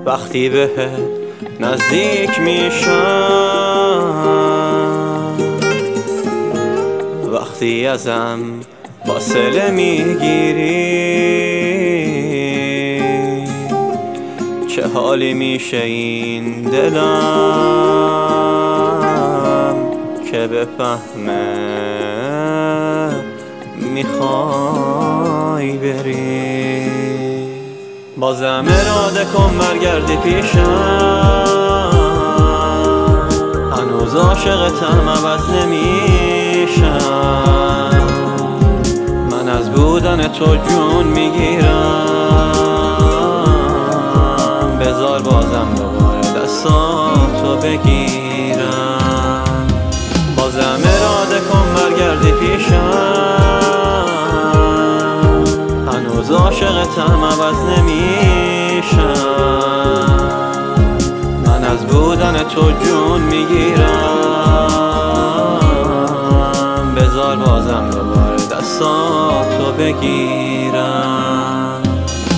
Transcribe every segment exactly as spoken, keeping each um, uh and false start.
وقتی بهت نزدیک میشم، وقتی ازم فاصله میگیری، چه حالی میشه این دلم که بفهمه میخوای بری. بازم اراده کن برگردی پیشم، هنوز عاشقتم عوض نمیشم. من از بودن تو جون میگیرم، بذار بازم دوباره دستاتو بگیرم. بازم اراده کن برگردی پیشم، هنوز عاشقتم عوض نمیشم. من از بودن تو جون میگیرم، بذار بازم دوباره دستاتو بگیرم.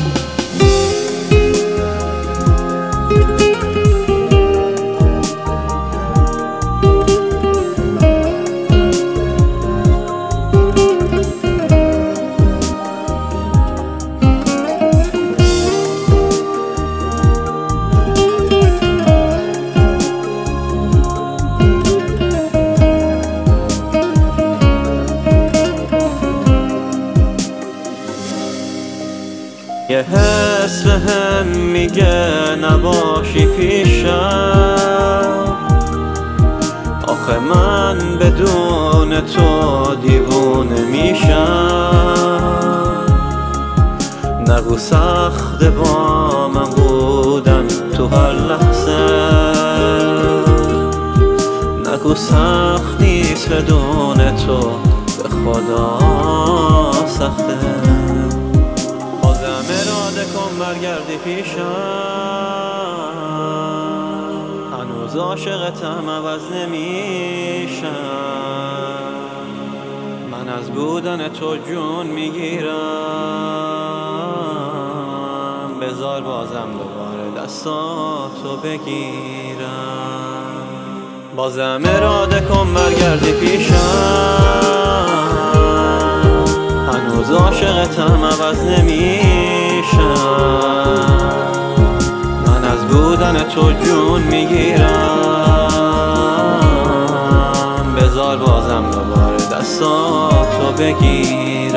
یه حس بهم میگه نباشی پیشم، آخه من بدون تو دیوونه میشم. نگو سخت با من بودن تو هر لحظه، نگو سخت نیست بدون تو، به خدا سخته. اراده کن برگردی پیشم، هنوز عاشقتم عوض نمیشم. من از بودن تو جون میگیرم، بذار بازم دوباره دستاتو بگیرم. بازم اراده کن برگردی پیشم، هنوز عاشقتم عوض نمیشم. من از بودن تو جون میگیرم، بذار بازم دوباره دستاتو بگیرم.